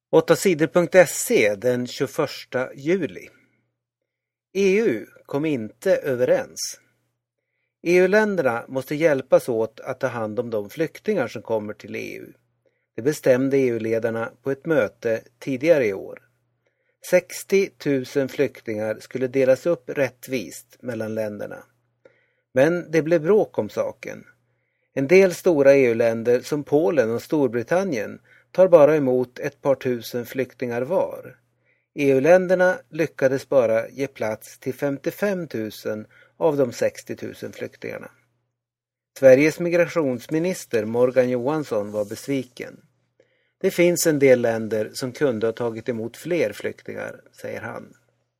8sidor.se den 21 juli. EU kom inte överens. EU-länderna måste hjälpas åt att ta hand om de flyktingar som kommer till EU. Det bestämde EU-ledarna på ett möte tidigare i år. 60 000 flyktingar skulle delas upp rättvist mellan länderna. Men det blev bråk om saken. En del stora EU-länder som Polen och Storbritannien tar bara emot ett par tusen flyktingar var. EU-länderna lyckades bara ge plats till 55 000 av de 60 000 flyktingarna. Sveriges migrationsminister Morgan Johansson var besviken. Det finns en del länder som kunde ha tagit emot fler flyktingar, säger han.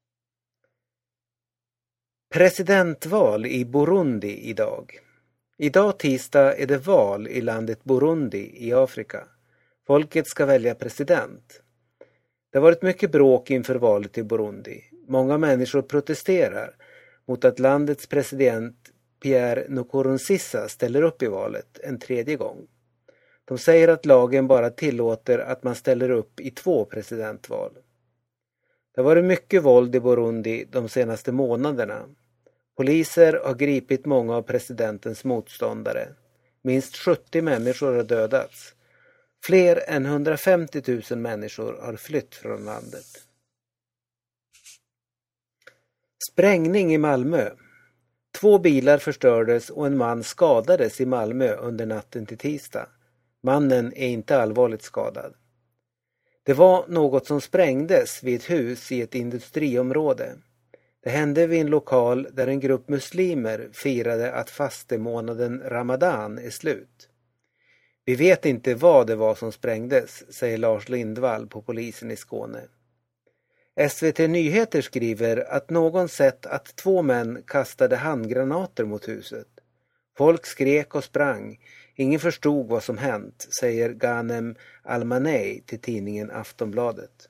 Presidentval i Burundi idag. Idag tisdag är det val i landet Burundi i Afrika. Folket ska välja president. Det har varit mycket bråk inför valet i Burundi. Många människor protesterar mot att landets president Pierre Nkurunziza ställer upp i valet en tredje gång. De säger att lagen bara tillåter att man ställer upp i 2 presidentval. Det har varit mycket våld i Burundi de senaste månaderna. Poliser har gripit många av presidentens motståndare. Minst 70 människor har dödats. Fler än 150 000 människor har flytt från landet. Sprängning i Malmö. 2 bilar förstördes och en man skadades i Malmö under natten till tisdag. Mannen är inte allvarligt skadad. Det var något som sprängdes vid ett hus i ett industriområde. Det hände vid en lokal där en grupp muslimer firade att fastemånaden Ramadan är slut. Vi vet inte vad det var som sprängdes, säger Lars Lindvall på polisen i Skåne. SVT Nyheter skriver att någon sett att 2 män kastade handgranater mot huset. Folk skrek och sprang. Ingen förstod vad som hänt, säger Ghanem Almaney till tidningen Aftonbladet.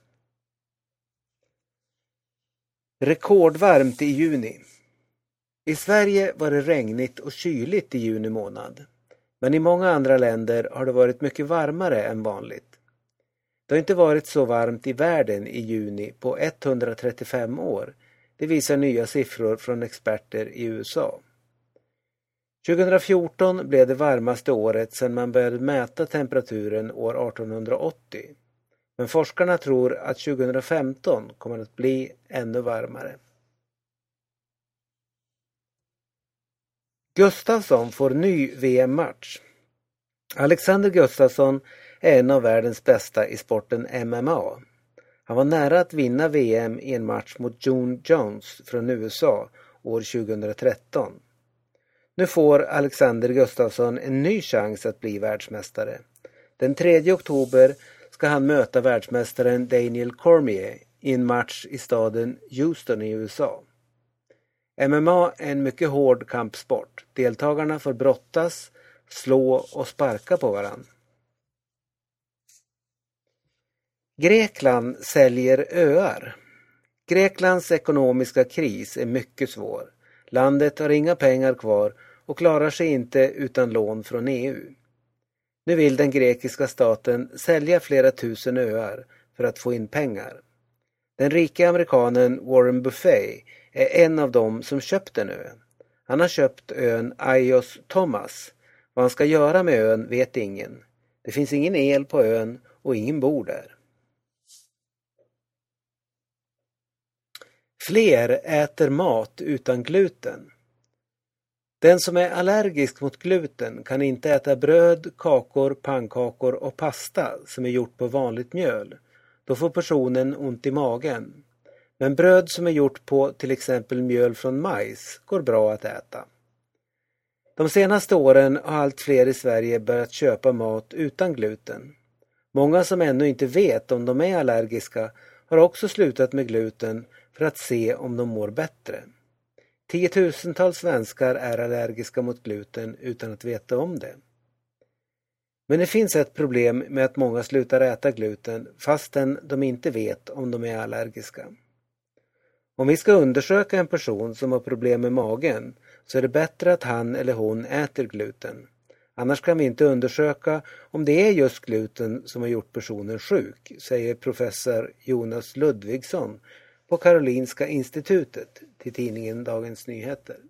Rekordvarmt i juni. I Sverige var det regnigt och kyligt i juni månad. Men i många andra länder har det varit mycket varmare än vanligt. Det har inte varit så varmt i världen i juni på 135 år. Det visar nya siffror från experter i USA. 2014 blev det varmaste året sedan man började mäta temperaturen år 1880. Men forskarna tror att 2015 kommer att bli ännu varmare. Gustafsson får ny VM-match. Alexander Gustafsson är en av världens bästa i sporten MMA. Han var nära att vinna VM i en match mot Jon Jones från USA år 2013. Nu får Alexander Gustafsson en ny chans att bli världsmästare. Den 3 oktober ska han möta världsmästaren Daniel Cormier i en match i staden Houston i USA. MMA är en mycket hård kampsport. Deltagarna får brottas, slå och sparka på varann. Grekland säljer öar. Greklands ekonomiska kris är mycket svår. Landet har inga pengar kvar och klarar sig inte utan lån från EU. Nu vill den grekiska staten sälja flera tusen öar för att få in pengar. Den rika amerikanen Warren Buffett är en av dem som köpt en ö. Han har köpt ön Ios Thomas. Vad han ska göra med ön vet ingen. Det finns ingen el på ön och ingen bor där. Fler äter mat utan gluten. Den som är allergisk mot gluten kan inte äta bröd, kakor, pannkakor och pasta som är gjort på vanligt mjöl. Då får personen ont i magen. Men bröd som är gjort på till exempel mjöl från majs går bra att äta. De senaste åren har allt fler i Sverige börjat köpa mat utan gluten. Många som ännu inte vet om de är allergiska har också slutat med gluten för att se om de mår bättre. 10-tusentals svenskar är allergiska mot gluten utan att veta om det. Men det finns ett problem med att många slutar äta gluten fastän de inte vet om de är allergiska. Om vi ska undersöka en person som har problem med magen så är det bättre att han eller hon äter gluten. Annars kan vi inte undersöka om det är just gluten som har gjort personen sjuk, säger professor Jonas Ludvigsson på Karolinska institutet till tidningen Dagens Nyheter.